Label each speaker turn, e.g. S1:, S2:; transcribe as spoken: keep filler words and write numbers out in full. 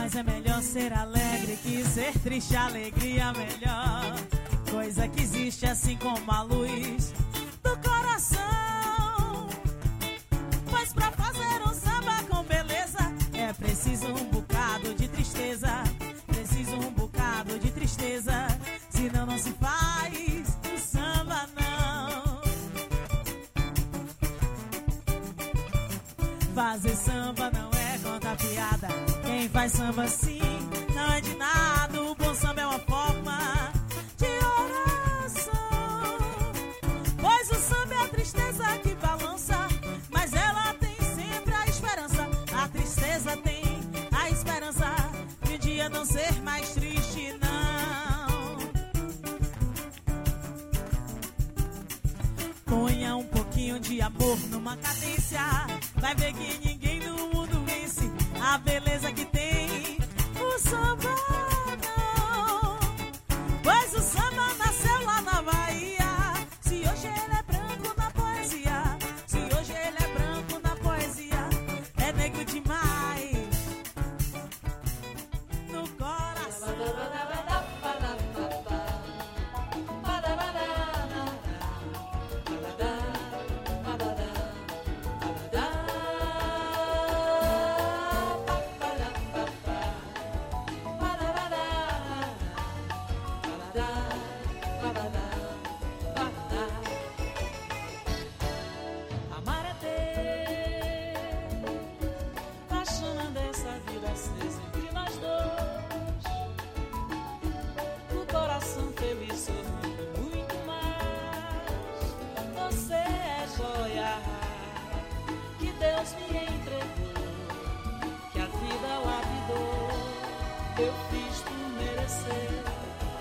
S1: Mas é melhor ser alegre que ser triste, alegria melhor. Coisa que existe assim como a luz do coração. Pois pra fazer um samba com beleza é preciso um bocado de tristeza. Preciso um bocado de tristeza, senão não se faz o samba não. Fazer samba não é contar piada. Quem faz samba assim não é de nada. O bom samba é uma forma de oração. Pois o samba é a tristeza que balança, mas ela tem sempre a esperança. A tristeza tem a esperança de um dia não ser mais triste, não. Ponha um pouquinho de amor numa cadência, vai ver que ninguém no mundo vence a beleza que tem o samba, não. Pois o samba nasceu lá na Bahia. Se hoje ele é branco na poesia, se hoje ele é branco na poesia, é negro demais no coração. Amar é ter paixão dessa vida acesa entre nós dois. O coração feliz sorrindo muito mais. Você é joia que Deus me entregou, que a vida lapidou. Eu fiz por merecer.